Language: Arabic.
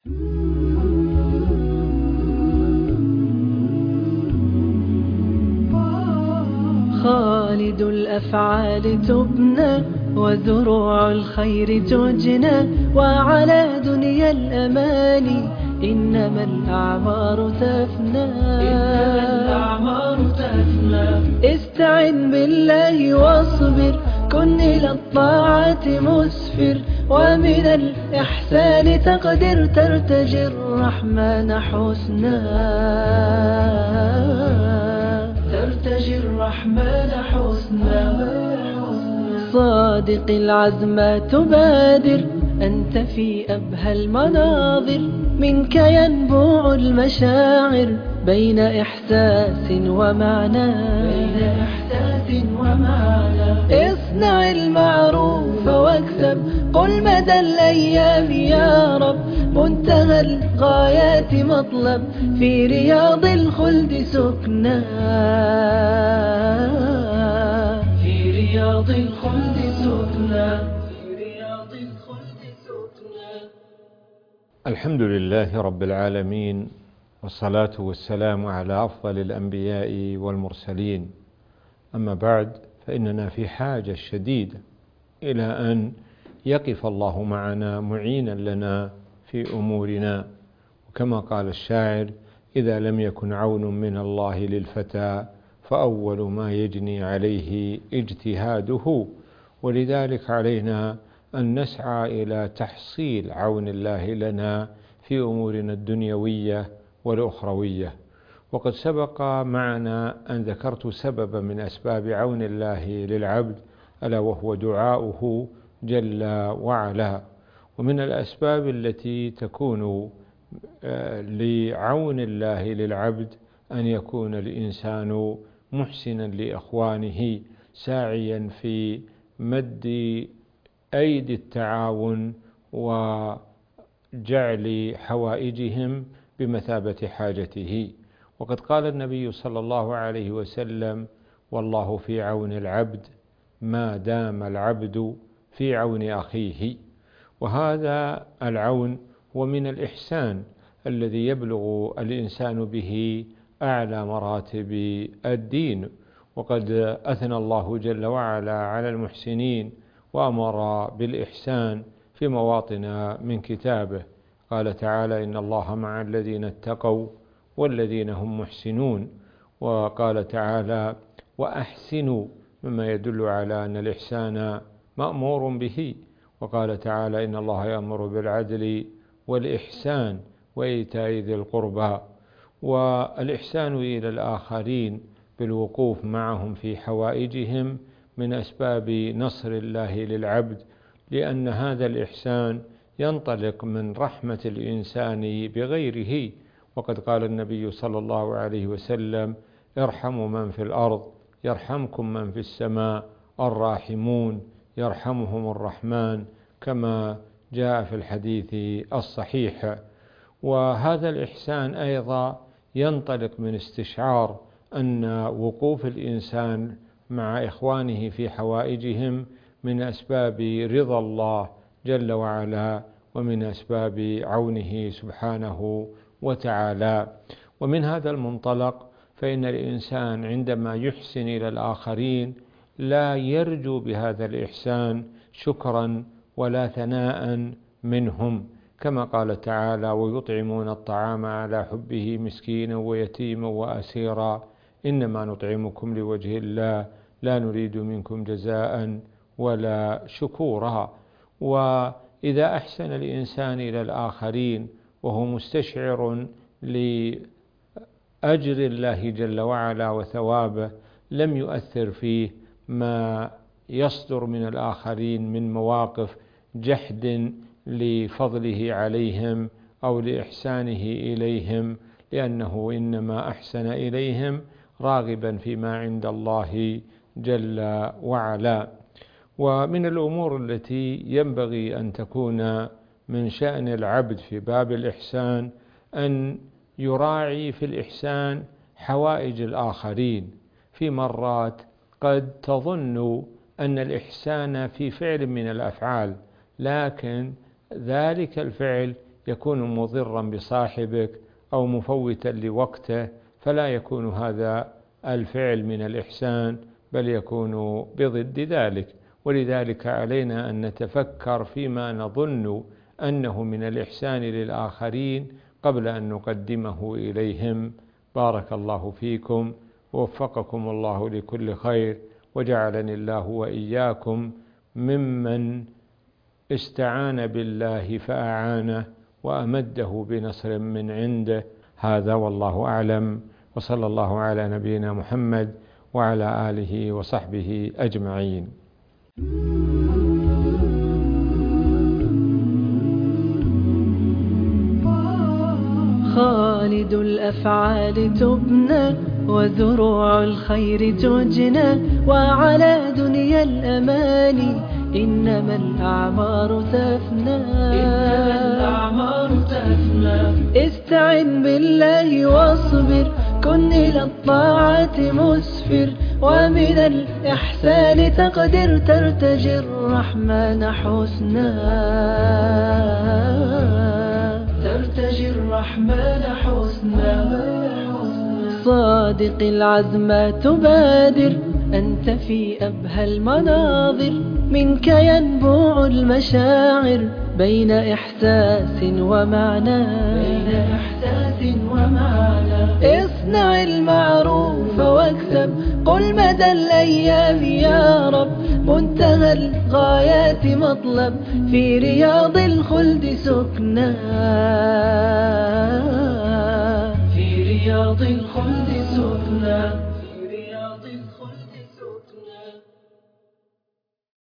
خالد الأفعال تبنى وزروع الخير تجنى وعلى دنيا الأماني إنما الأعمار تفنى استعن بالله واصبر كن إلى الطاعات مسفر ومن الإحسان تقدر ترتجي الرحمن حسنا صادق العزم تبادر أنت في أبهى المناظر منك ينبوع المشاعر بين إحساس ومعنى اصنع المعروف واكسب قل مدى الأيام يا رب منتهى الغايات مطلب في رياض الخلد سكنا الحمد لله رب العالمين، والصلاة والسلام على أفضل الأنبياء والمرسلين. أما بعد، فإننا في حاجة شديدة إلى أن يقف الله معنا معينا لنا في أمورنا، وكما قال الشاعر: إذا لم يكن عون من الله للفتى فأول ما يجني عليه اجتهاده. ولذلك علينا أن نسعى إلى تحصيل عون الله لنا في أمورنا الدنيوية والأخروية. وقد سبق معنا أن ذكرت سببا من أسباب عون الله للعبد، ألا وهو دعاؤه جل وعلا. ومن الأسباب التي تكون لعون الله للعبد أن يكون الإنسان محسنا لإخوانه، ساعيا في مد أيدي التعاون وجعل حوائجهم بمثابة حاجته. وقد قال النبي صلى الله عليه وسلم: والله في عون العبد ما دام العبد في عون أخيه. وهذا العون هو من الإحسان الذي يبلغ الإنسان به أعلى مراتب الدين. وقد أثنى الله جل وعلا على المحسنين وأمر بالإحسان في مواطن من كتابه. قال تعالى: إن الله مع الذين اتقوا والذين هم محسنون. وقال تعالى: وأحسنوا، مما يدل على أن الإحسان مأمور به. وقال تعالى: إن الله يأمر بالعدل والإحسان وإيتاء ذي القربى. والإحسان إلى الآخرين بالوقوف معهم في حوائجهم من أسباب نصر الله للعبد، لأن هذا الإحسان ينطلق من رحمة الإنسان بغيره. وقد قال النبي صلى الله عليه وسلم: ارحموا من في الأرض يرحمكم من في السماء، الراحمون يرحمهم الرحمن، كما جاء في الحديث الصحيح. وهذا الإحسان أيضا ينطلق من استشعار أن وقوف الإنسان مع إخوانه في حوائجهم من أسباب رضا الله جل وعلا، ومن أسباب عونه سبحانه وتعالى. ومن هذا المنطلق فإن الإنسان عندما يحسن إلى الآخرين لا يرجو بهذا الإحسان شكرا ولا ثناء منهم، كما قال تعالى: ويطعمون الطعام على حبه مسكينا ويتيما وأسيرا إنما نطعمكم لوجه الله لا نريد منكم جزاء ولا شكورا. وإذا أحسن الإنسان إلى الآخرين وهو مستشعر لأجر الله جل وعلا وثوابه، لم يؤثر فيه ما يصدر من الآخرين من مواقف جحد لفضله عليهم أو لإحسانه إليهم، لأنه إنما أحسن إليهم راغبا فيما عند الله جل وعلا. ومن الأمور التي ينبغي أن تكون من شأن العبد في باب الإحسان أن يراعي في الإحسان حوائج الآخرين. في مرات قد تظن أن الإحسان في فعل من الأفعال، لكن ذلك الفعل يكون مضرا بصاحبك أو مفوتا لوقته، فلا يكون هذا الفعل من الإحسان، بل يكون بضد ذلك. ولذلك علينا أن نتفكر فيما نظن أنه من الإحسان للآخرين قبل أن نقدمه إليهم. بارك الله فيكم، ووفقكم الله لكل خير، وجعلني الله وإياكم ممن استعان بالله فأعانه وأمده بنصر من عنده. هذا والله أعلم، وصلى الله على نبينا محمد وعلى آله وصحبه أجمعين. خالد الأفعال تبنى وزروع الخير تجنى، وعلى دنيا الأماني إنما الأعمار تفنى. استعن بالله واصبر، كن إلى الطاعة مسفر، ومن الإحسان تقدر ترتجي الرحمن حسنا. صادق العزم تبادر، أنت في أبهى المناظر، منك ينبوع المشاعر بين إحساس ومعنى. اصنع المعروف واكسب، قل مدى الأيام يا رب، منتهى الغايات مطلب، في رياض الخلد سكنا. في رياض الخلد سكنا.